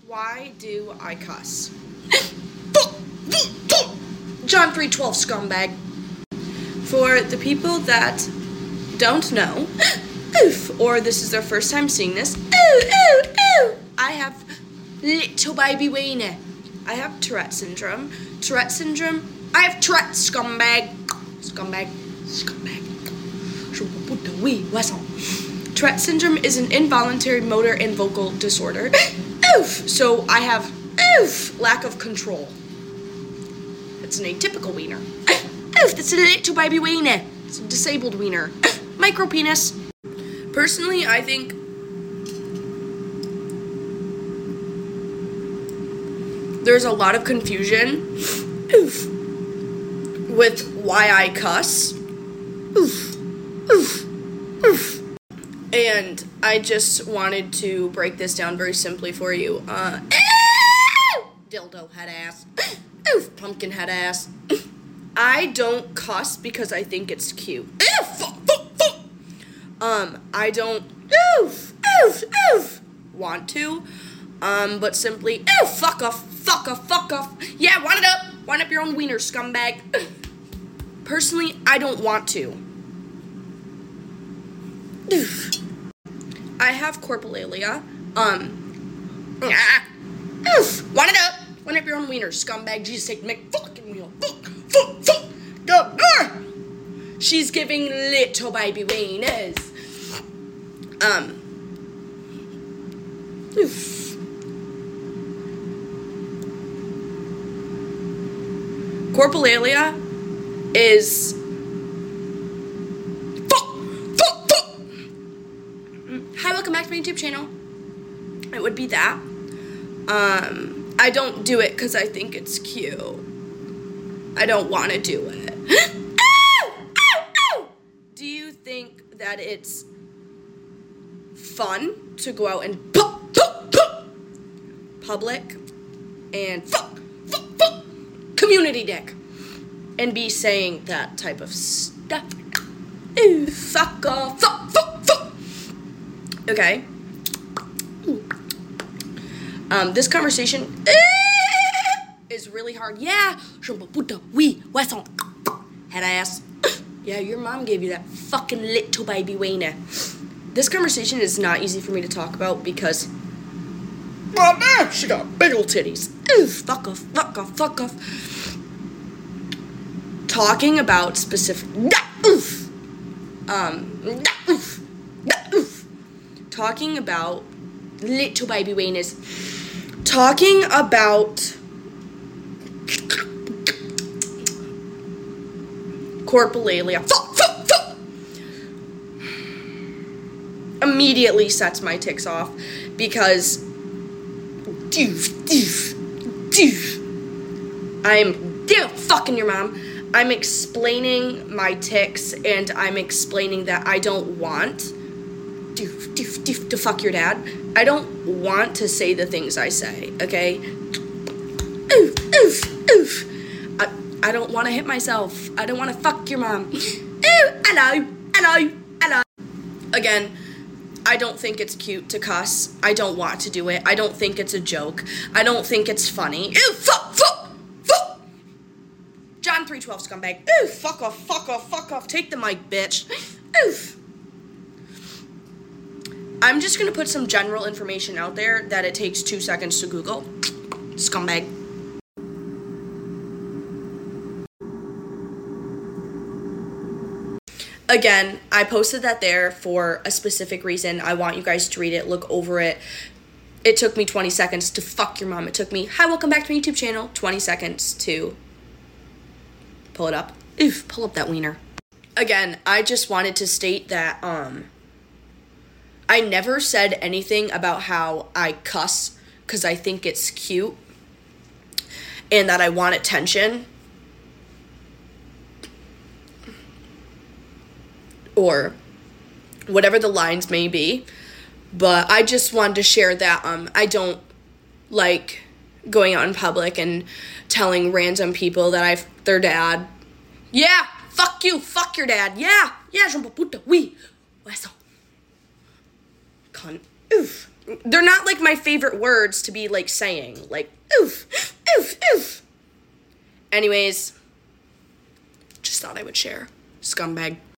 Why do I cuss? John 3:12 scumbag. For the people that don't know, or this is their first time seeing this, I have little baby weenie. I have Tourette syndrome. I have Tourette, scumbag. Tourette syndrome is an involuntary motor and vocal disorder. So I have lack of control. It's an atypical wiener. That's a little baby wiener. It's a disabled wiener. Micro penis. Personally, I think there's a lot of confusion with why I cuss. And I just wanted to break this down very simply for you. Dildo head ass. Pumpkin head ass. I don't cuss because I think it's cute. I don't want to, but simply, fuck off. Yeah, wind it up. Wind up your own wiener, scumbag. Personally, I don't want to. I have corpulalia. Wind it up. Wind up your own wiener, scumbag. Jesus, take McFucking wheel. Go. She's giving little baby wieners. Corpulalia is hi, welcome back to my YouTube channel. It would be that. I don't do it because I think it's cute. I don't want to do it. Do you think that it's fun to go out and public and community dick and be saying that type of stuff? Fuck off. Okay. This conversation is really hard. Yeah. Head ass. Yeah, your mom gave you that fucking little baby wiener. This conversation is not easy for me to talk about because oh man, she got big old titties. Fuck off. Talking about specific talking about little baby wieners. Talking about corpulalia immediately sets my ticks off because I'm fucking your mom. I'm explaining my ticks and I'm explaining that I don't want to fuck your dad. I don't want to say the things I say, okay? I don't want to hit myself. I don't want to fuck your mom. Hello. Again, I don't think it's cute to cuss. I don't want to do it. I don't think it's a joke. I don't think it's funny. Fuck. John 3:12 scumbag. Fuck off. Take the mic, bitch. I'm just gonna put some general information out there that it takes 2 seconds to Google. Scumbag. Again, I posted that there for a specific reason. I want you guys to read it, look over it. It took me 20 seconds to fuck your mom. It took me, hi, welcome back to my YouTube channel, 20 seconds to pull it up. Pull up that wiener. Again, I just wanted to state that, I never said anything about how I cuss because I think it's cute and that I want attention or whatever the lines may be. But I just wanted to share that I don't like going out in public and telling random people that I've their dad. Yeah, fuck you, fuck your dad. Yeah, je me puta, oui. Cunt. Oof. they're not, like, my favorite words to be, like, saying. Like, oof, oof, oof. Anyways, just thought I would share. Scumbag.